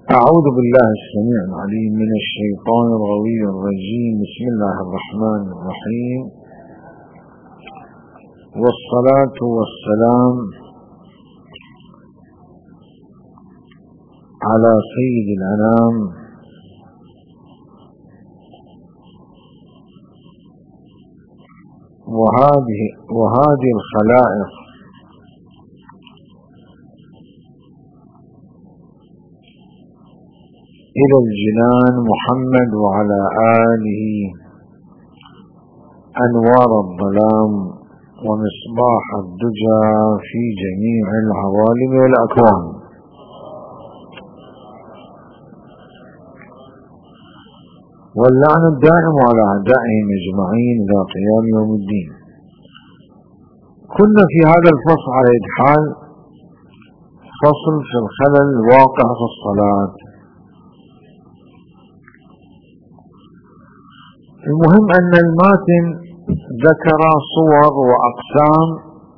أعوذ بالله السميع العليم من الشيطان الغوي الرجيم. بسم الله الرحمن الرحيم، والصلاة والسلام على سيد الأنام وهذه الخلائق إلى الجنان محمد وعلى آله أنوار الظلام ومصباح الدجى في جميع العوالم والأكوان. واللعن الدائم على أعدائهم أجمعين إلى قيام يوم الدين. كنا في هذا الفصل على إدحال فصل في الخلل الواقع في الصلاة. المهم أن الماتن ذكر صور وأقسام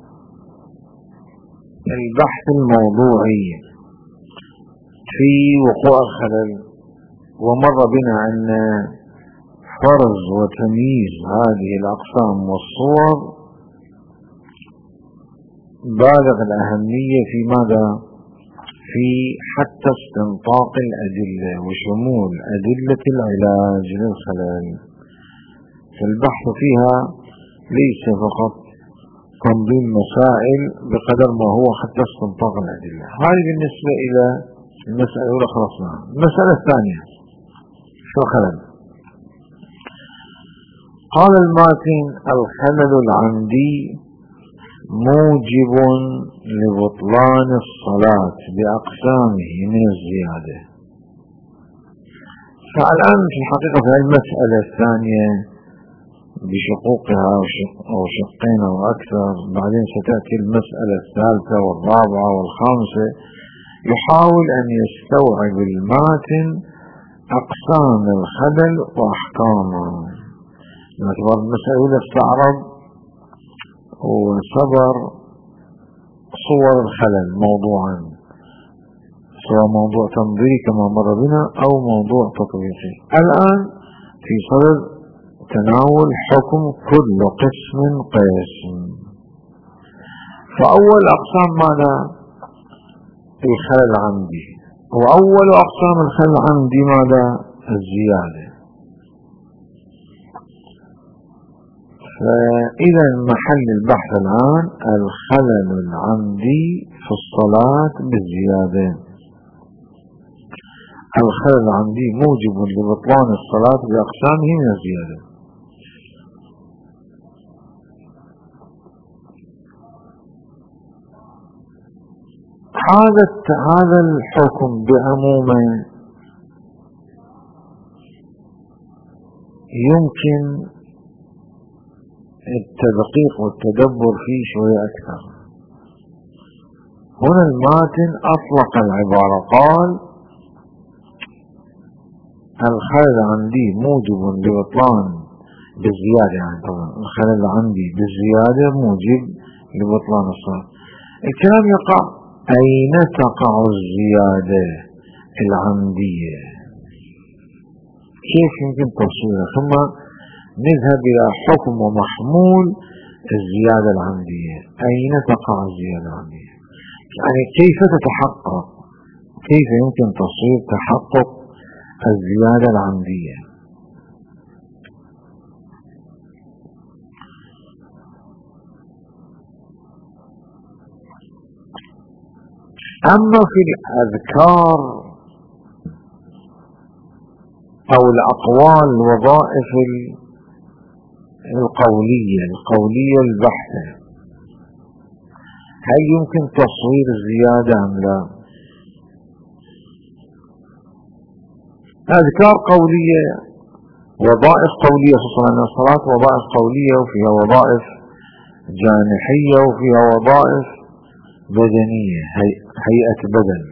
البحث الموضوعي في وقوع الخلل، ومر بنا أن فرز وتمييز هذه الأقسام والصور بالغ الأهمية في ماذا؟ في حتى استنطاق الأدلة وشمول أدلة العلاج للخلل. فالبحث فيها ليس فقط تنظيم مسائل بقدر ما هو حتى استنطاق الأدلة. هذه بالنسبة إلى المسألة الأولى خلصنا. المسألة الثانية في الخلل. قال الماتن: الخلل العمدي موجب لبطلان الصلاة بأقسامه من الزيادة. فالآن في الحقيقة في المسألة الثانية بشقوقها أو شقين أو أكثر، بعدين ستأتي المسألة الثالثة والرابعة والخامسة، يحاول أن يستوعب الماتن أقسام الخلل وأحكامه. باعتبار المسألة الأولى استعرض وصبر صور الخلل موضوعا، سواء موضوع تنظيري كما مر بنا أو موضوع تطبيقي. الآن في صدد تناول حكم كل قسم قسم. فأول أقسام ماذا؟ الخلل العمدي. وأول أقسام الخلل العمدي ماذا؟ الزيادة. فإذا محل البحث الآن الخلل العمدي في الصلاة بالزيادة. الخلل العمدي موجب لبطلان الصلاة بأقسامه من الزيادة. هذا الحكم بعمومه يمكن التدقيق والتدبر فيه شوية أكثر. هنا الماتن أطلق العبارة، قال: الخلل عندي موجب لبطلان بالزيادة، يعني طبعا الخلل عندي بالزيادة موجب لبطلان الصلاة. الكلام يقع أين تقع الزيادة العمدية؟ كيف يمكن تفصيلها؟ ثم نذهب إلى حكم ومحمول الزيادة العمدية. أين تقع الزيادة العمدية؟ يعني كيف تتحقق؟ كيف يمكن تصوير تحقق الزيادة العمدية؟ أما في الأذكار أو الأقوال الوظائف القولية البحتة، هل يمكن تصوير الزيادة أم لا؟ أذكار قولية، وظائف قولية، خصوصا أن الصلاة وظائف قولية وفيها وظائف جانحية وفيها وظائف بدنية، هيئة بدن.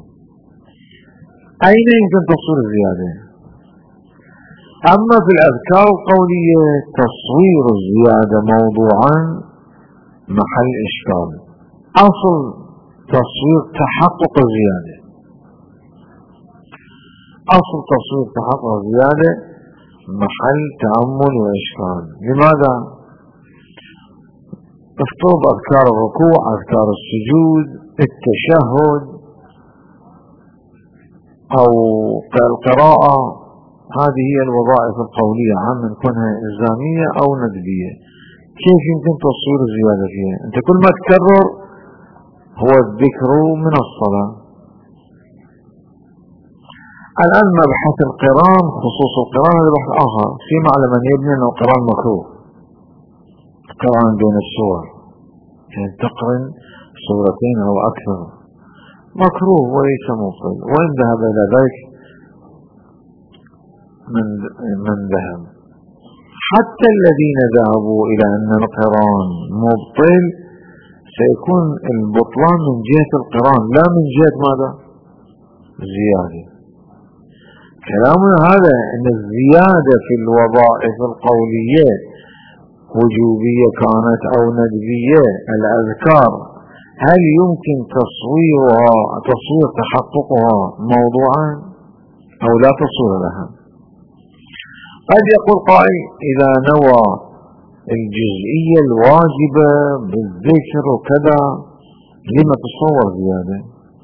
أين يمكن تصوير الزيادة؟ أما في الأذكار القولية تصوير الزيادة موضوعا محل إشكال. أصل تصوير تحقق الزيادة، أصل تصوير تحقق زيادة محل تأمل وإشكال. لماذا؟ افترض أذكار الركوع، أذكار السجود، التشهد أو القراءة، هذه هي الوظائف القولية عامة كونها إلزامية أو ندبية. كيف يمكن تصوير الزيادة فيها؟ أنت كل ما تكرر هو الذكر من الصلاة. الآن مبحث القران، خصوص القران هذا بحث آخر. في معلم من يبني أنه القران مكروه، القران بين السور، يعني تقرن سورتين أو أكثر، مكروه وليس مبطل. وإن ذهب إلى ذلك من ذهب. حتى الذين ذهبوا إلى أن القران مبطل سيكون البطلان من جهة القران لا من جهة ماذا؟ الزيادة. كلامنا هذا أن الزيادة في الوظائف القولية وجوبية كانت أو ندبية، الأذكار هل يمكن تصوير تحققها موضوعا أو لا تصوير لها؟ قد يقول قائل إذا نوى الجزئية الواجبة بالذكر وكذا لما تصور زيادة؟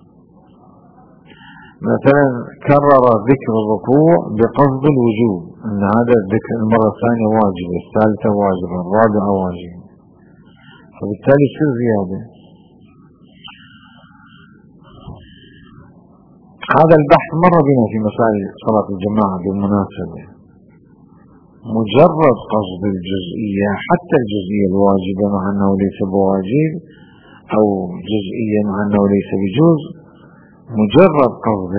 مثلا كرر ذكر الركوع بقصد الوجوب، أن هذا الذكر المرة الثانية واجبة، الثالثة واجبة، الرابعة واجبة، فبالتالي يصير زيادة. هذا البحث مر بنا في مسائل صلاة الجماعة بالمناسبة. مجرد قصد الجزئية، حتى الجزئية الواجبة مع أنه ليس بواجب، أو جزئية مع أنه ليس بجزء، مجرد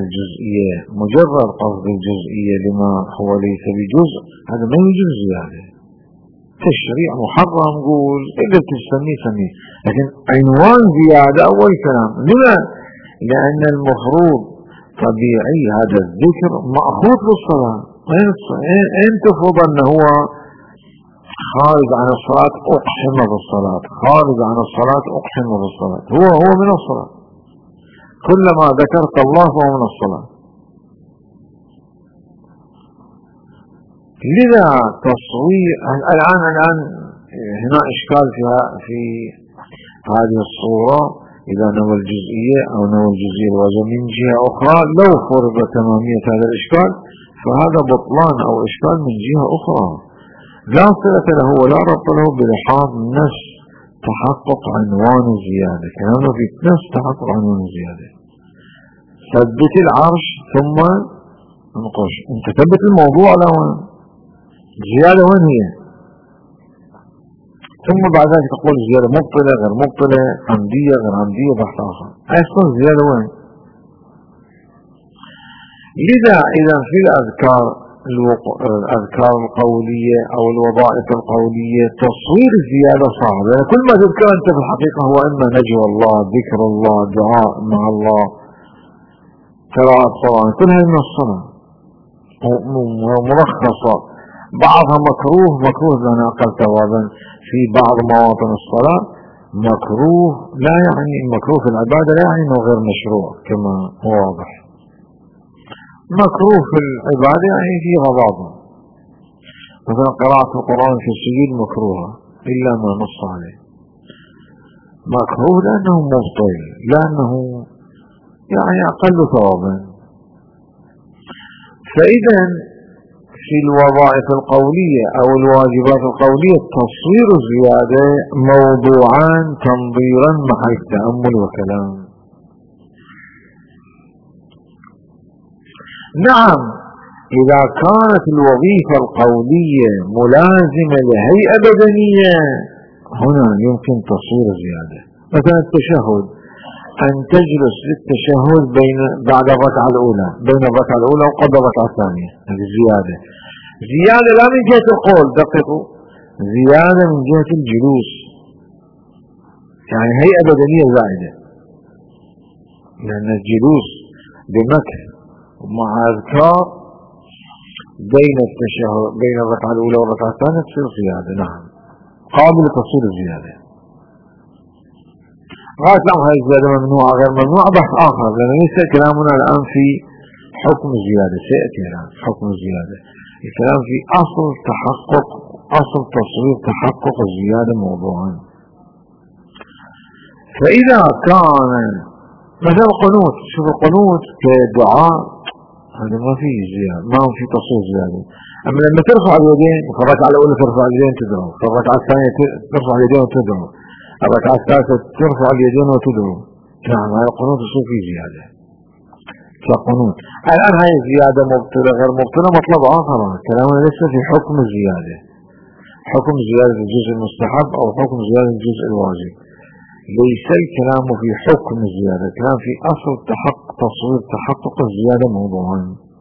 قصد الجزئية لما هو ليس بجزء، هذا ما يوجد زيادة. تشريع محرم قول إذا تسميه سميه، لكن عنوان زيادة أول كلام. لما؟ لأن المفروض طبيعي هذا الذكر مأخوذ بالصلاة. أين تفرض أنه هو خارج عن الصلاة أقحم بالصلاة، خارج عن الصلاة أقحم بالصلاة، هو من الصلاة، كلما ذكرت الله فهو من الصلاة. لذا تصوير الآن هنا إشكال في هذه الصورة. إذا نوى الجزئية أو نوى الجزئية الواجب من جهة أخرى، لو فرض تمامية هذا الإشكال فهذا بطلان أو إشكال من جهة أخرى لا صلة له ولا ربط له بلحاظ نفس تحقق عنوان الزيادة. كلامنا في نفس تحقق عنوان الزيادة. ثبت العرش ثم انقش، انت ثبت الموضوع لوين؟ الزيادة وين هي؟ ثم بعد ذلك تقول الزيادة مبطلة غير مبطلة، عمدية غير عمدية، بحث آخر. أصلا الزيادة وين؟ لذا إذا في الأذكار القولية أو الوظائف القولية تصوير الزيادة صعب، لأن كل ما تذكر أنت في الحقيقة هو إما نجوى الله، ذكر الله، دعاء مع الله، قراءة قرآن، كلها من الصلاة مرخصة. بعضها مكروه لنا أقل ثوابا في بعض مواطن الصلاة، مكروه لا يعني مكروه في العبادة لا يعني أنه غير مشروع كما هو واضح. مكروه في العبادة يعني في غضاضة، مثلا قراءة القرآن في السجود مكروهة إلا ما نص عليه. مكروه لأنه مبطل، لأنه يعني أقل ثوابا. فإذا في الوظائف القولية أو الواجبات القولية تصوير الزيادة موضوعان تنظيرا مع التأمل وكلام. نعم، إذا كانت الوظيفة القولية ملازمة لهيئة بدنية هنا يمكن تصوير الزيادة. مثلا التشهد، أن تجلس للتشهد بعد الركعة الأولى، بين الركعة الأولى وقبل الركعة الثانية، هذه زيادة لا من جهة القول، دققوا، زيادة من جهة الجلوس، يعني هيئة بدنية زائدة، لأن الجلوس بمكث مع أذكار بين التشهد بين الركعة الأولى والركعة الثانية تصير زيادة. نعم، قابل تصير الزيادة. غاية هذه الزيادة ممنوعة غير ممنوعة بحث آخر، لأن ليس كلامنا الآن في حكم الزيادة سيأتي الآن حكم الزيادة. الكلام في أصل تحقق، أصل تصوير تحقق الزيادة موضوعا. فإذا كان مثلا قنوت، شوف القنوت كدعاء هذا ما في زيادة، ما في تصوير زيادة. أما لما ترفع اليدين في الركعة الأولى ترفع اليدين تدعو، في الركعة الثانية ترفع اليدين وتدعو، الركعة الثالثة ترفع اليدين وتدعو، نعم هذا القنوت يصير فيه زيادة كقنوت. الآن هاي الزيادة مبطلة غير مبطلة مطلب آخر، كلامنا لسه في حكم الزيادة، حكم زيادة الجزء المستحب أو حكم زيادة الجزء الواجب. ليس الكلام في حكم الزيادة، الكلام في أصل تصوير تحقق الزيادة موضوعا.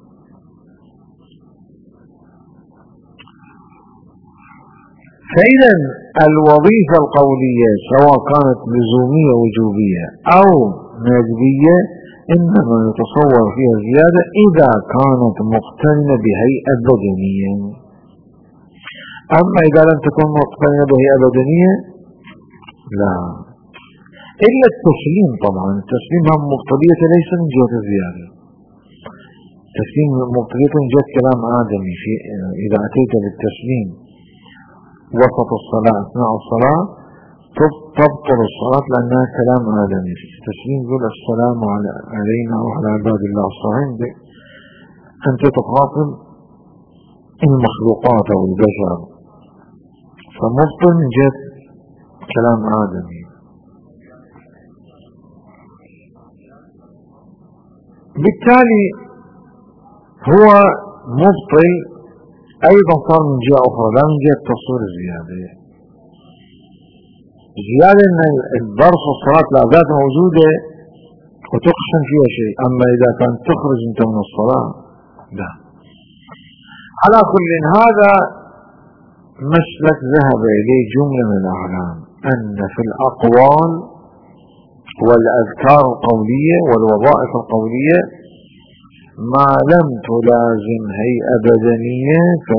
فإذا الوظيفة القولية سواء كانت لزومية وجوبية أو ندبية إنما يتصور فيها زيادة إذا كانت مقترنة بهيئة بدنية. أما إذا لم تكن مقترنة بهيئة بدنية لا، إلا التسليم. طبعا التسليم هم مقتضية ليس من جهة الزيادة، التسليم مقتضية من جهة كلام آدمي. إذا أتيت بالتسليم وسط الصلاة أثناء الصلاة تبطل الصلاة لأنها كلام آدمي. التسليم يقول السلام علينا وعلى عباد الله الصالحين، أنت تخاطب المخلوقات أو البشر، فمبطل من جهة كلام آدمي. بالتالي هو مبطل أيضا صار من جهة أخرى لا من جهة تصوير الزيادة. الزيادة أن الظرف والصلاة لا ذات موجودة وتقسم فيها شيء، أما إذا كان تخرج أنت من الصلاة لا. على كل هذا مسلك ذهب إليه جملة من الأعلام أن في الأقوال والأذكار القولية والوظائف القولية ما لم تلازم هيئة بدنية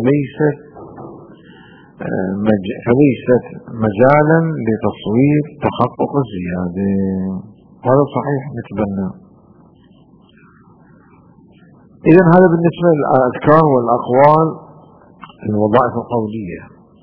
فليست مجالا لتصوير تحقق الزيادة. هذا صحيح نتبنى. إذن هذا بالنسبة للأذكار والأقوال الوظائف القولية.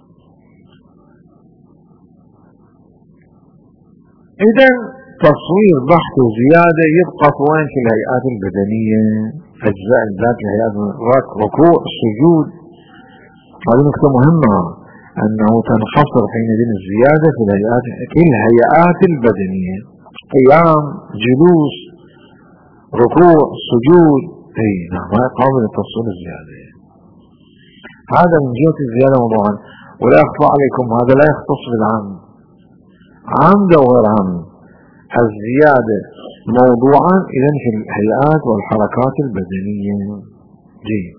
إذن تصوير بحث زيادة يبقى وين في الهيئات البدنية، أجزاء الذات الهيئات، ركوع السجود. هذه نقطة مهمة أنه تنحصر حينئذ الزيادة في الهيئات، كل الهيئات البدنية، قيام، جلوس، ركوع، سجود، أي نعم هذا قابل لتصوير الزيادة. هذا من جهة الزيادة موضوعا. ولا يخفى عليكم هذا لا يختص بالعام، عمد وغير عمد. الزيادة موضوعا إذن في الهيئات والحركات البدنية. جيد.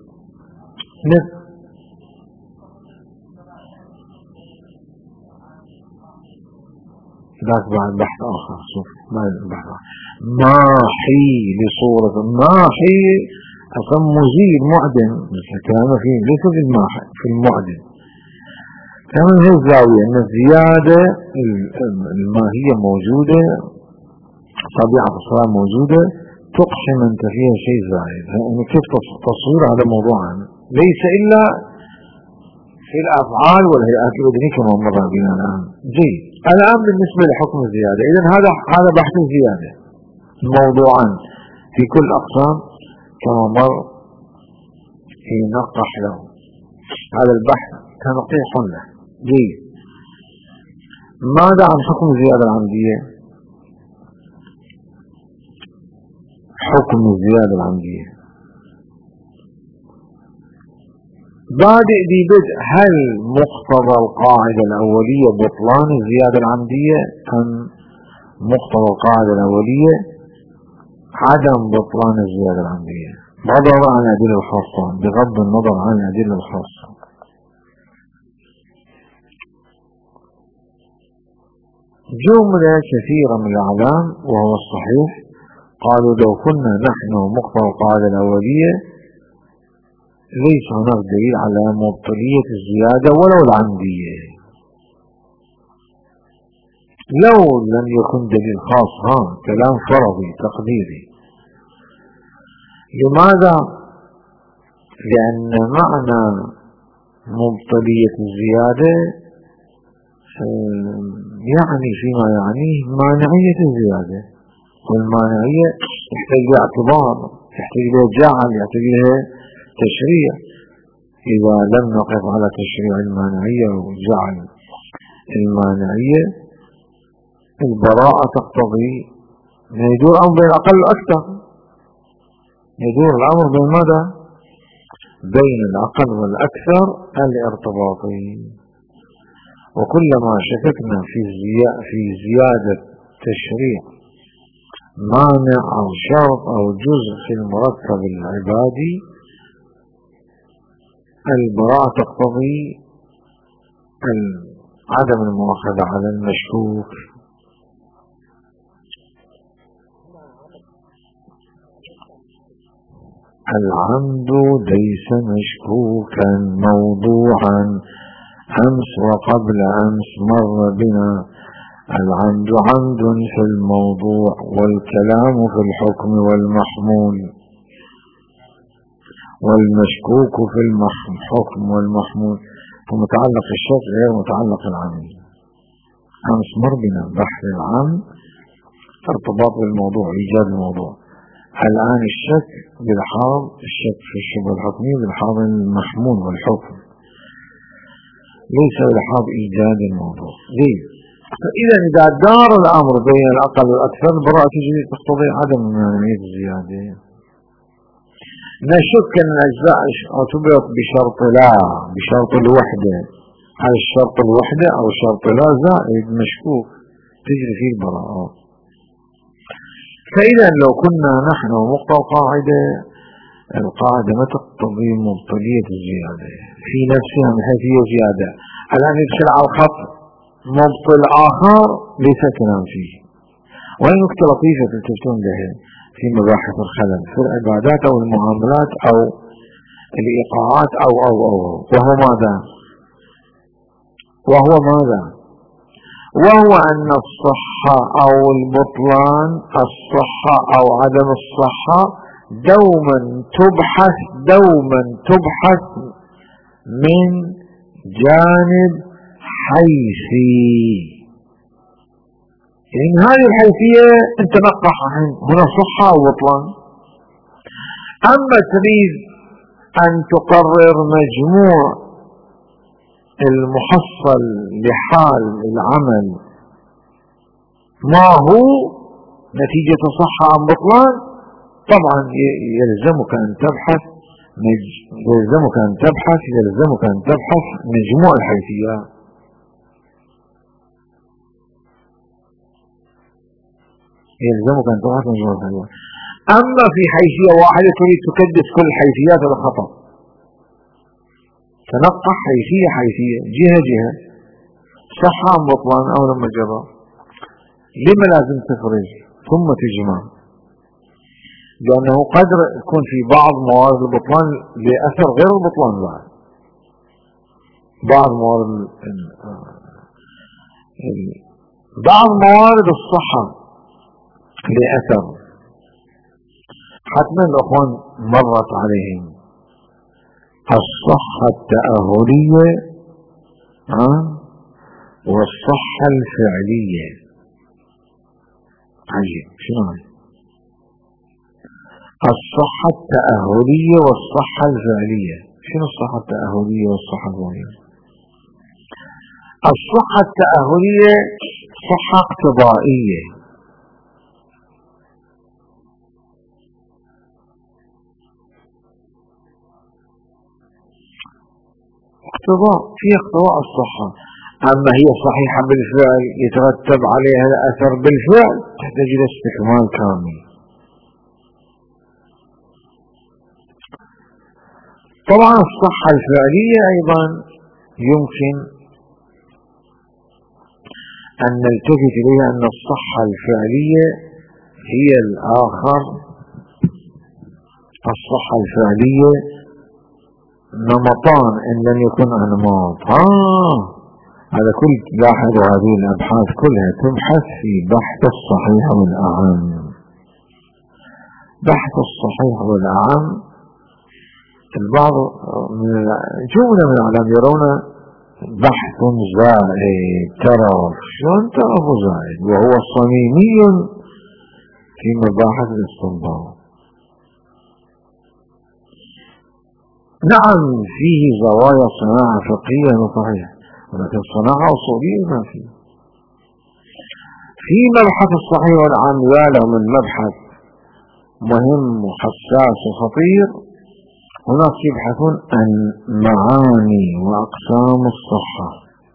ذاك بعد بحث آخر. شوف ما البحث ماحي لصورة ماحي أصلا مزيد معدن، مثل كلامه فيه ليس في الماحي في المعدن. كمان هي الزاوية أن الزيادة الماهية موجودة، طبيعة الصلاة موجودة، تقسم أنت فيها شيء زائد. يعني كيف تصوير هذا موضوعا ليس إلا في الأفعال والهيئات البدنية كما مر بنا الآن. جيد. الآن بالنسبة لحكم الزيادة، إذن هذا بحث الزيادة موضوعا في كل أقسام كما مر ينقح له. هذا البحث تنقيح له. جيد. ماذا عن حكم الزيادة العمدية؟ حكم الزيادة العمدية بادئ ببدء. هل مقتضى القاعدة الأولية بطلان الزيادة العمدية أم مقتضى القاعدة الأولية عدم بطلان الزيادة العمدية؟ بغض النظر عن الأدلة الخاصة، بغض النظر عن الأدلة الخاصة. جملة كثيرة من الأعلام وهو الصحيح قالوا لو كنا نحن مقتضى القاعدة الأولية ليس هناك دليل على مبطلية الزيادة ولو العمدية. لو لم يكن دليل خاص، كلام فرضي تقديري، لماذا؟ لأن معنى مبطلية الزيادة يعني فيما يعنيه مانعية الزيادة، والمانعية يحتاج لها اعتبار، يحتاج لها جعل، يحتاج لها تشريع. إذا لم نقف على تشريع المانعية وجعل المانعية، البراءة تقتضي يدور الأمر بين الأقل والأكثر. يدور الأمر بين ماذا؟ بين الأقل والأكثر الارتباطي. وكلما شككنا في زيادة تشريع مانع أو شرط أو جزء في المركب العبادي، البراءة تقتضي عدم المؤاخذة على المشكوك. العمد ليس مشكوكا موضوعا أمس وقبل أمس مر بنا، العمد عمد في الموضوع والكلام في الحكم والمحمول، والمشكوك في الحكم والمحمول. فمتعلق الشك غير متعلق العمد. أمس مر بنا بحث العمد ارتباط بالموضوع، إيجاد الموضوع. الآن الشك بالحاض، الشك في الشبه الحكمي بالحاض المحمول والحكم، ليس بالحاض إيجاد الموضوع. ليه؟ فإذا إذا دار الأمر بين الأقل والأكثر، البراءة تجري تقتضي عدم مانعية الزيادة. نشك أن الأجزاء اعتبرت بشرط لا، بشرط الوحدة، هل الشرط الوحدة أو شرط لا زائد مشكوك، تجري فيه البراءة. فإذا لو كنا نحن مقتضى القاعدة ما تقتضي مبطلية الزيادة في نفسها من حيث هي زيادة. الآن يدخل على الخط مبطل آخر ليس كلام فيه. وهي نقطة لطيفة تلتفتون لها في مباحث الخلل في العبادات أو المعاملات أو الإيقاعات أو وهو ماذا؟ وهو أن الصحة أو البطلان، الصحة أو عدم الصحة دوما تبحث من جانب حيثي. يعني هذه الحيثية انت نقح هنا صحة أو بطلان. أما تريد أن تقرر مجموع المحصل لحال العمل ما هو نتيجة صحة أم بطلان، طبعا يلزمك أن تبحث مجموع الحيثيات. أما في حيثية واحدة تريد تكدس كل الحيثيات، هذا خطأ. تنقح حيثية جهة صحة أم بطلان أو لما جرى. لما لازم تفرز ثم تجمع؟ لأنه قد يكون في بعض موارد البطلان لأثر غير البطلان، بعض موارد الصحة لأثر. حتما الأخوان مرت عليهم الصحة التأهلية والصحة الفعلية. عجيب، شنو هاي؟ الصحة التأهلية والصحة الفعلية. شنو الصحة التأهلية والصحة الفعلية؟ الصحة التأهلية صحة اقتضائية، في اقتضاء الصحة. أما هي صحيحة بالفعل يترتب عليها الأثر بالفعل، تحتاج إلى استكمال كامل. طبعا الصحة الفعلية أيضا يمكن أن نلتفت إليها أن الصحة الفعلية هي الآخر. الصحة الفعلية نمطان إن لم يكن أنماط. هذا كل لاحظ هذه الأبحاث كلها تبحث في بحث الصحيح والأهم. بحث الصحيح والأعم. البعض جملة من العلماء يرون بحث زائد ترف، شلون ترف زائد وهو صميمي في مباحث الاستنباط. نعم فيه زوايا صناعة فقهية وصحيح، ولكن صناعة أصولية ما فيه. في مبحث الصحيح والعام له من مبحث مهم وحساس وخطير. هناك يبحثون عن معاني وأقسام الصحة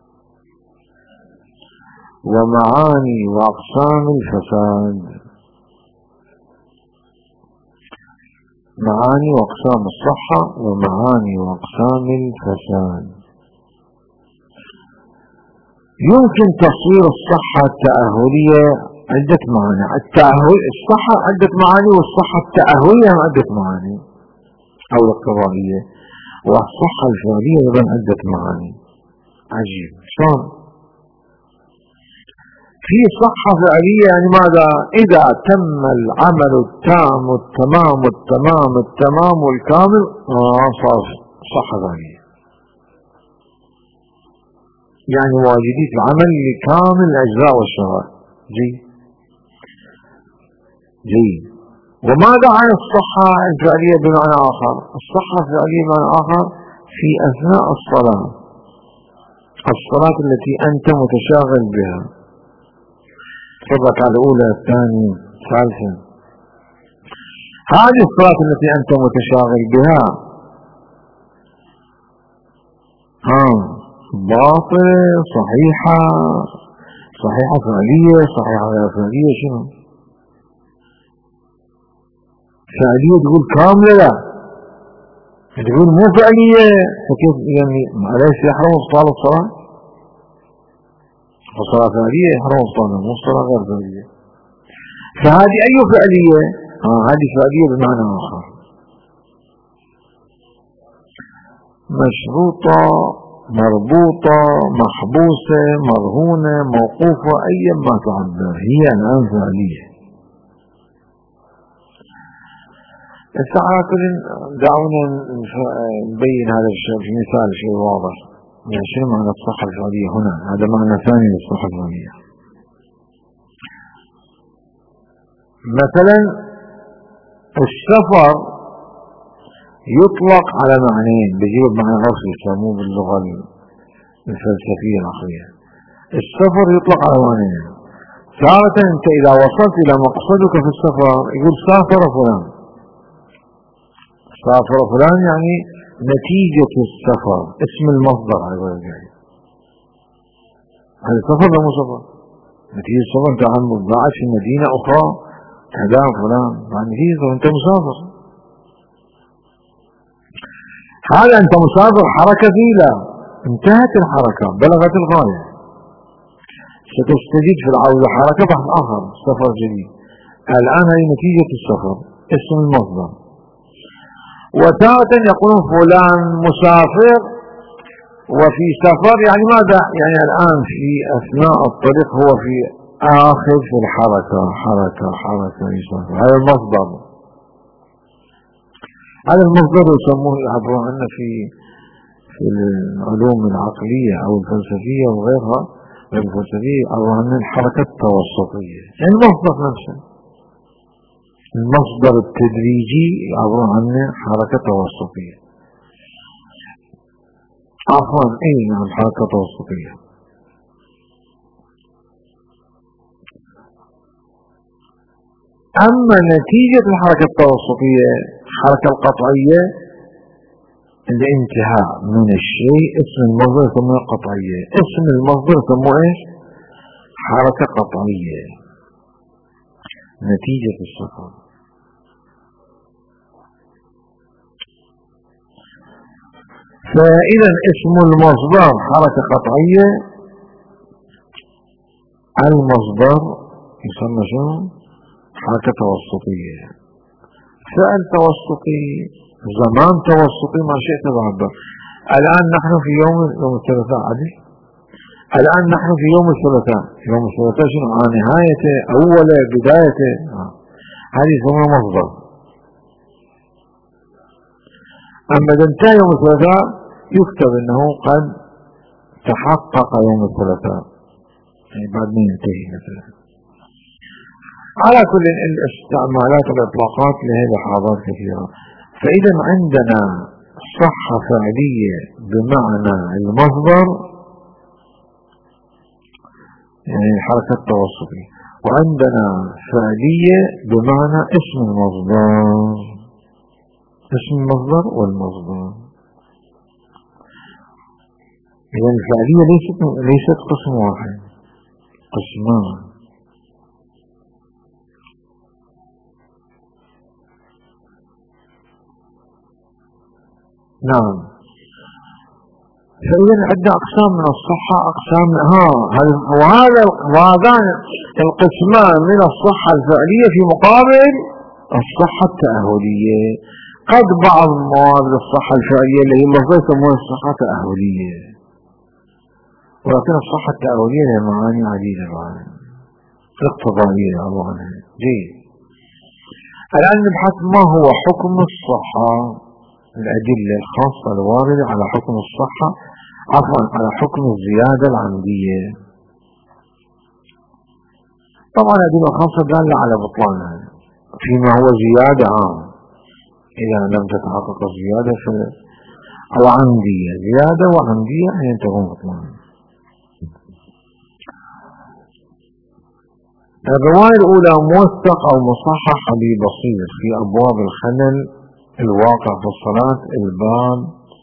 ومعاني وأقسام الفساد. معاني وأقسام الصحة ومعاني وأقسام الفساد. يمكن تصوير الصحة التأهلية عدة معاني. الصحة عدة معاني، والصحة التأهلية عدة معاني أو القضائية، والصحة الفعلية أيضا عدة معاني. عجيب شلون؟ في صحة فعلية يعني ماذا؟ إذا تم العمل التام التمام والكامل صار صحة فعلية، يعني واجدية العمل لكامل الأجزاء والشرائع. جيد. وماذا عن الصحة الفعلية بمعنى آخر؟ الصحة الفعلية بمعنى آخر في أثناء الصلاة التي أنت متشاغل بها، الركعة الأولى الثانية الثالثة، هذه الصلاة التي أنت متشاغل بها باطلة صحيحة فعلية صحيحة غير فعلية؟ شنو فعلية؟ تقول كاملة، لا تقول مو فعلية، فكيف يعني أليس يحرم إبطال الصلاة؟ الصلاة فعلية يحرم إبطالها، مو الصلاة غير فعلية. فهذه أي فعلية؟ هذه فعلية بمعنى آخر، مشروطة مربوطة محبوسة مرهونة موقوفة أيا ما تعبر، هي الآن فعلية. على كل دعونا نبين هذا الشيء في مثال شيء واضح. يعني شنو معنى الصحة الفعلية هنا؟ هذا معنى ثاني للصحة الفعلية. مثلا السفر يطلق على معنيين، بيجيب معنى عرفي يسموه باللغة الفلسفية العقلية. السفر يطلق على معنيين. تارة انت اذا وصلت الى مقصدك في السفر يقول سافر فلان، سافر فلان يعني نتيجة السفر، اسم المصدر. هذا سفر ولا مو سفر؟ نتيجة السفر انت عم بعد في مدينة اخرى كذا فلان، يعني نتيجة انت مسافر. هذا انت مسافر حركة ثقيلة، انتهت الحركة بلغت الغاية، ستستجد في العودة حركة بحث آخر سفر جديد. الآن هي نتيجة السفر اسم المصدر. وتارة يقولون فلان مسافر وفي سفر، يعني ماذا؟ يعني الآن في أثناء الطريق هو في آخر في الحركة، حركة يسافر. هذا المصدر. هذا المصدر يسموه يعبرون عنه في العلوم العقلية أو الفلسفية وغيرها من الفلسفية، يعبرون عنه الحركة التوسطية، يعني المصدر نفسه، المصدر التدريجي يعبرون عنه حركة توسطية. عفوا نعم حركة توسطية. أما نتيجة الحركة التوسطية الحركة القطعية، الانتهاء من الشيء، اسم المصدر يسموه قطعية، اسم المصدر يسموه ايش؟ حركة قطعية، نتيجة السفر. فإذا اسم المصدر حركة قطعية، المصدر يسمى شنو؟ حركة توسطية، فعل توسطي، زمان توسطي، ما شئت تعبر. الآن نحن في يوم الثلاثاء عدل، الآن نحن في يوم الثلاثاء. يوم الثلاثاء شنو؟ نهايته أوله بدايته، هذه يسمى مصدر. أما إذا انتهى يوم الثلاثاء يكتب أنه قد تحقق يوم الثلاثاء، يعني بعد ما ينتهي مثلا. على كل الاستعمالات والإطلاقات لها لحاظات كثيرة. فإذا عندنا صحة فعلية بمعنى المصدر، يعني الحركة التوسطية، وعندنا فعلية بمعنى اسم المصدر، اسم المصدر والمصدر. إذا الفعلية ليست قسم واحد، قسمان. نعم. فإذا عندنا أقسام من الصحة، أقسام وهذان القسمان من الصحة الفعلية في مقابل الصحة التأهلية. قد بعض مواد الصحة الفعلية اللي هي المصدر يسمونها الصحة التأهلية، ولكن الصحة التأهلية لها معاني عديدة معنا اقتضائية أولا. جيد. الآن نبحث ما هو حكم الصحة، الأدلة الخاصة الواردة على حكم الصحة، عفوا على حكم الزيادة العمدية. طبعا الأدلة الخاصة دالة على بطلانها فيما هو زيادة عام، إذا لم تتحقق الزيادة أو عمدية، زيادة وعمدية أن تكون بطلانها. الرواية الأولى موثق أو مصحح ببصير في أبواب الخلل الواقع في الصلاة، الباب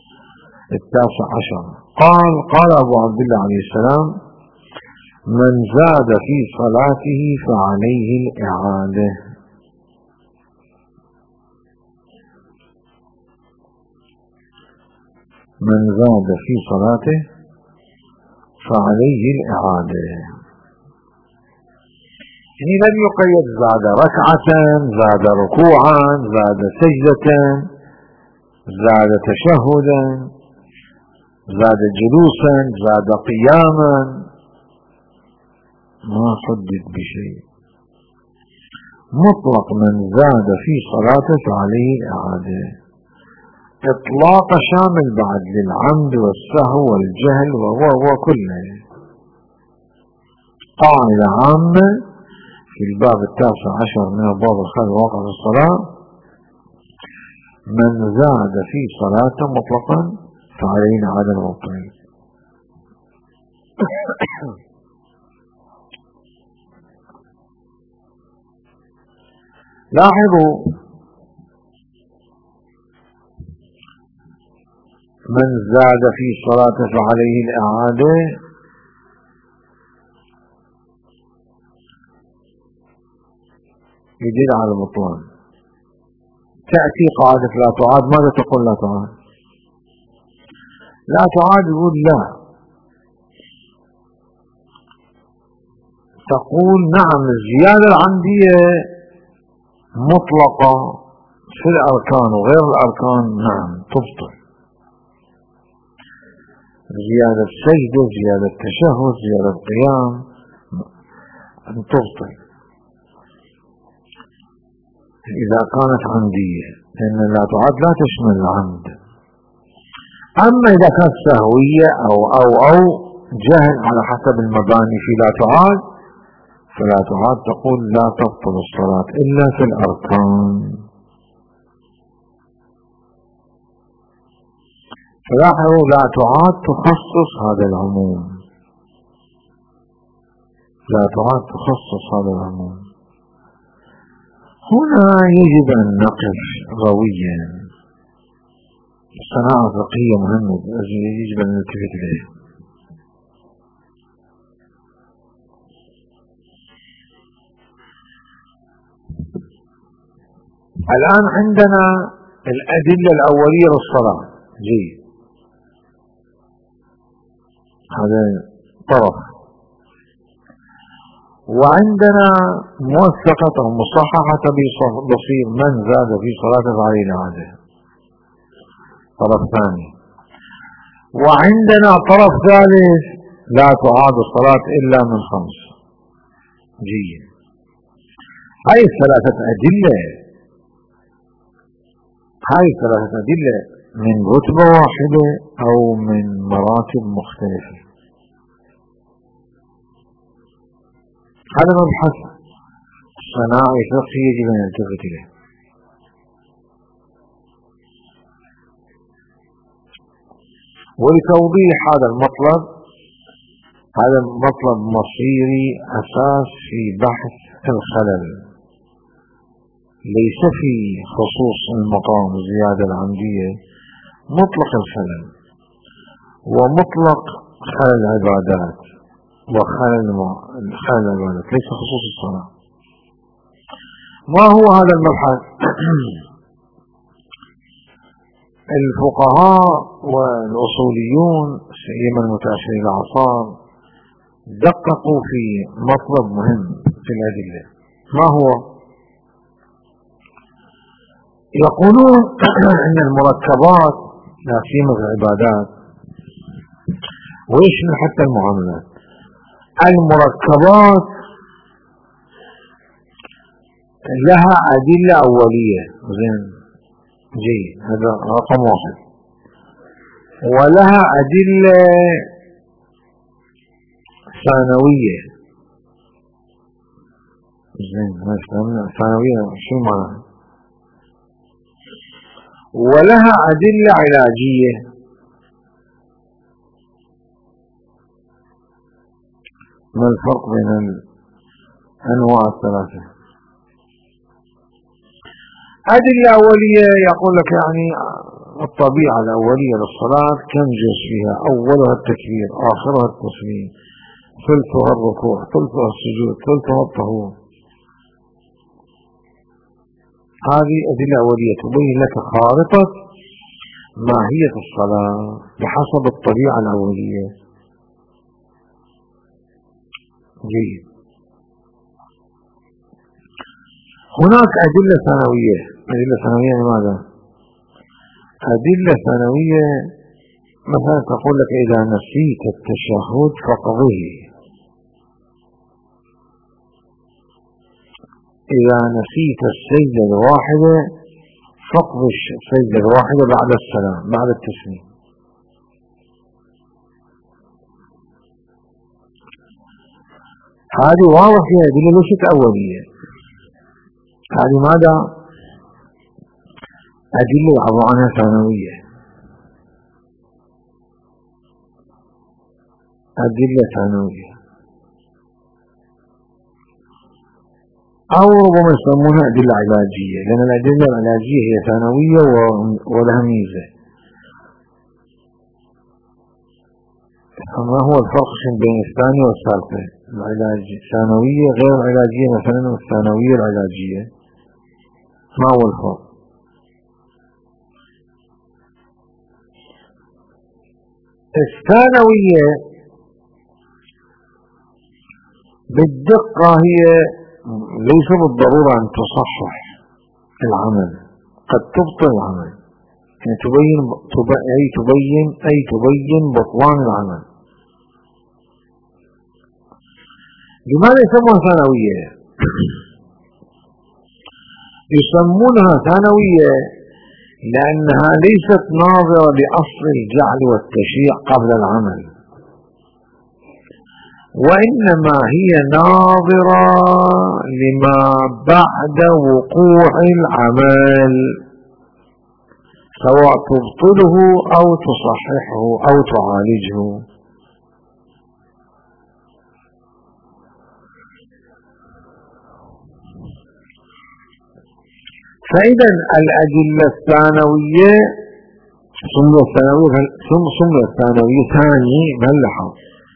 19. قال أبو عبد الله عليه السلام: من زاد في صلاته فعليه الإعادة. من زاد في صلاته فعليه الإعادة، يعني لم يقيد زاد ركعة، زاد ركوعا، زاد سجدة، زاد تشهدا، زاد جلوسا، زاد قياما، ما حدد بشيء، مطلق من زاد في صلاته فعليه الإعادة. إطلاق شامل بعد للعمد والسهو والجهل وكله. قاعدة عامة في الباب 19 من أبواب الخلل الواقع في الصلاة: من زاد في صلاته مطلقا فعليه الإعادة المبطلة. لاحظوا: من زاد في صلاته فعليه الإعادة يدل على البطلان. تأتي قاعدة لا تعاد، ماذا تقول لا تعاد؟ لا تعاد يقول لا، تقول نعم الزيادة العمدية مطلقة في الأركان وغير الأركان نعم تبطل، زيادة سجدة، زيادة تشهد، زيادة قيام تبطل إذا كانت عمدية، لأن لا تعد لا تشمل العمد. أما إذا كانت سهوية أو جهل على حسب المباني في لا تعاد، فلا تعاد تقول لا تبطل الصلاة إلا في الأركان. فلاحظوا لا تعاد تخصص هذا العموم، لا تعاد تخصص هذا العموم. هنا يجب أن نقف رويا، صناعة فقهية مهمة يجب أن نلتفت إليها. الآن عندنا الأدلة الأولية للصلاة، جيد، هذا طرف، وعندنا موثقة أو مصححة بصير من زاد في صلاته فعليه الإعادة، طرف ثاني. وعندنا طرف ثالث لا تعاد الصلاة إلا من 5. جيد. هاي الثلاثة أدلة من رتبة واحدة أو من مراتب مختلفة. هذا مبحث صناعي فقهي يجب أن يلتفت إليه. ولتوضيح هذا المطلب، هذا مطلب مصيري أساس في بحث الخلل، ليس في خصوص المقام الزيادة العمدية، مطلق الخلل ومطلق خلل العبادات وخلل العبادات، ليس خصوص الصلاة. ما هو هذا المبحث؟ الفقهاء والأصوليون سيما المتأخرين الأعصار دققوا في مطلب مهم في الأدلة. ما هو؟ يقولون أن المركبات لا سيما في العبادات ويشمل حتى المعاملات، المركبات لها أدلة أولية، زين جيد، هذا رقم واحد، ولها أدلة ثانوية. زين ثانوية شو معناها؟ ولها أدلة علاجية. ما الفرق بين الأنواع الثلاثة؟ أدلة أولية يقول لك يعني الطبيعة الأولية للصلاة كم جزء فيها، أولها التكبير، آخرها التسليم، ثلثها الركوع، ثلثها السجود، ثلثها الطهور. هذه أدلة أولية تبين لك خارطة ماهية الصلاة بحسب الطبيعة الأولية. جيد. هناك أدلة ثانوية. أدلة ثانوية لماذا؟ أدلة ثانوية مثلا تقول لك إذا نسيت التشهد فقضه، إذا نسيت السجدة الواحدة فقض السجدة الواحدة بعد السلام بعد التسليم. هذه واضح فيها أدلة ليست أولية. هذه ماذا؟ أدلة يعبر عنها ثانوية، أدلة ثانوية، أو ربما يسمونها أدلة علاجية، لأن الأدلة العلاجية هي ثانوية ولها ميزة. فما هو الفرق بين الثانية والثالثة؟ العلاجية الثانوية غير العلاجية، مثلا الثانوية العلاجية، ما هو الفرق؟ الثانوية بالدقة هي ليس بالضرورة أن تصحح العمل، قد تبطل العمل، يعني تبين بطلان العمل. لماذا يسمونها ثانوية؟ يسمونها ثانوية لأنها ليست ناظرة لأصل الجعل والتشريع قبل العمل، وإنما هي ناظرة لما بعد وقوع العمل، سواء تبطله أو تصححه أو تعالجه. فإذا الأدلة الثانوية سميت ثانوية ثاني ملحظ،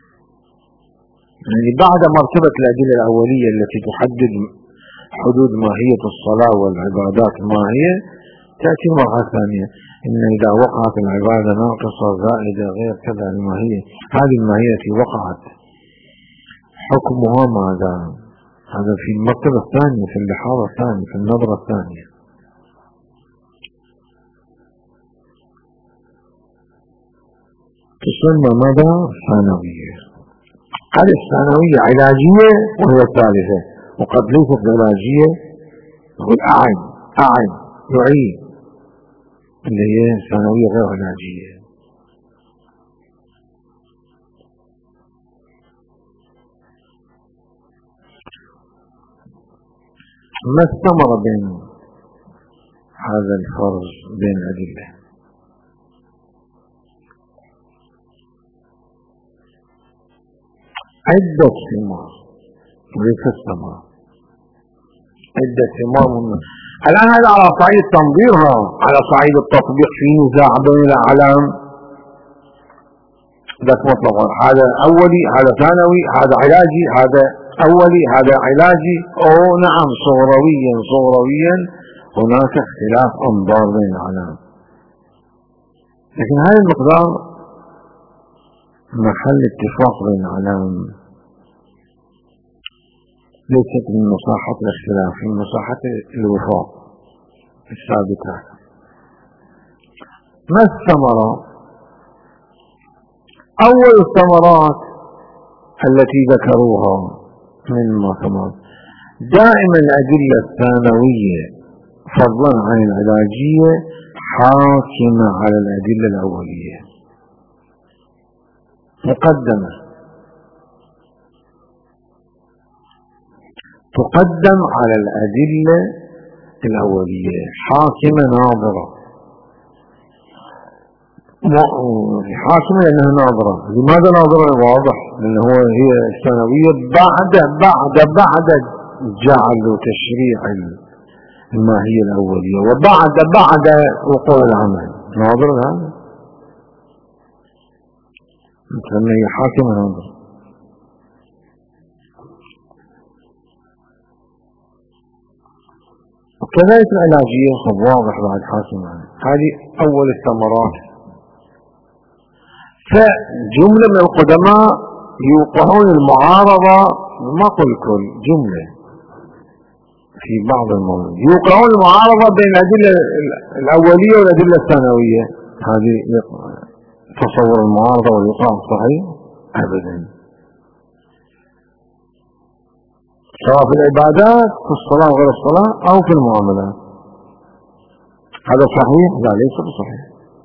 يعني بعد مرتبة الأدلة الأولية التي تحدد حدود ماهية الصلاة والعبادات الماهية، تأتي مرة ثانية إن إذا وقعت العبادة ناقصة زائدة غير كذا الماهية، هذه الماهية التي وقعت حكمها ماذا؟ هذا في المرتبة الثانية، في اللحاظة الثانية، في النظرة الثانية. تسمى ماذا؟ ثانوية. هذه الثانوية علاجية وهي الثالثة، وقد ليست علاجية، تقول أعن يعين. اللي هي ثانوية غير علاجية. ما الثمرة بين هذا الفرق بين الأدلة؟ عدة ثمار وليس الثمرة، عدة ثمار. الآن هذا على صعيد تنظيرها، على صعيد التطبيق في نزاع بين الأعلام. ذاك مطلقا هذا أولي هذا ثانوي، هذا علاجي هذا أولي هذا علاجي. نعم صغرويا هناك اختلاف أنظار بين الأعلام، لكن هذا المقدار محل اتفاق بين الأعلام، ليست من مساحة الاختلاف، من مساحة الوفاق الثابتة. ما الثمرة؟ أول الثمرات التي ذكروها من ثمرات دائما الأدلة الثانوية فضلا عن العلاجية حاكمة على الأدلة الأولية، مقدمة، تقدم على الأدلة الأولية، حاكمة ناظرة. حاكمة لأنها ناظرة. لماذا ناظرة؟ واضح، لأنه هي الثانوية بعد جعل تشريع الماهية الأولية وبعد وقوع العمل. ناظرة هذا مثل هي حاكمة ناظرة. وكذلك العلاجية واضح بعد حاكمة. هذه أول الثمرات. فجملة من القدماء يوقعون المعارضة، ما قل كل جملة في بعض المواضيع يوقعون المعارضة بين الأدلة الأولية والأدلة الثانوية. هذه تصور المعارضة والإيقاع صحيح؟ أبدا، سواء في العبادات في الصلاة وغير الصلاة أو في المعاملات. هذا صحيح؟ لا، ليس بصحيح،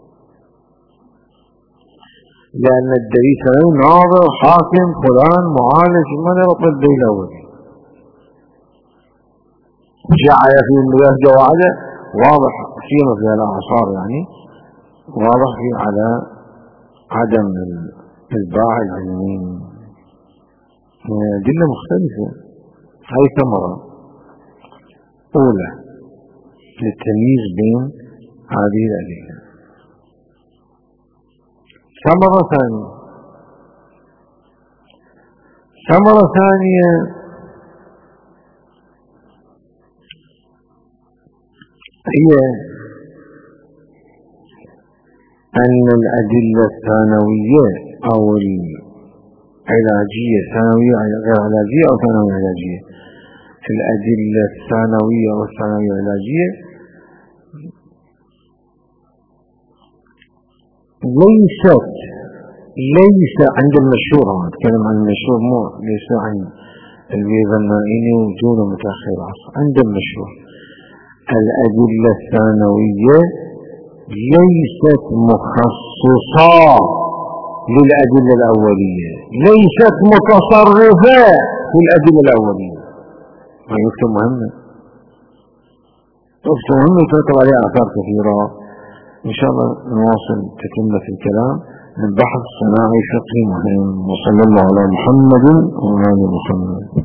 لأن الدليل ناظر حاكم فلان معالج من يرطب الدليل الأولي. جعل في المياه جواعده واضح فيما في الأعصار، يعني واضح في على عدم الباع العلمي من أدلة مختلفة. هذه ثمرة أولى للتمييز بين هذه الأدلة. ثمرة ثانية هي أن الأدلة الثانوية أو العلاجية، ثانوية غير علاجية أو ثانوية علاجية، الأدلة الثانوية أو الثانوية العلاجية ليس عند المشهور. أتكلم عن المشهور، مو ليس عن البيضنائي ودون متأخر العصر. عند المشهور الأدلة الثانوية ليست مخصصة للأدلة الأولية، ليست متصرفة في الأدلة الأولية. ما يكتب مهمة، يترتب عليها آثار كثيرة. إن شاء الله نواصل تكملة الكلام من بحث صناعي فقهي مهم. وصلى الله على محمد وعلى آل محمد.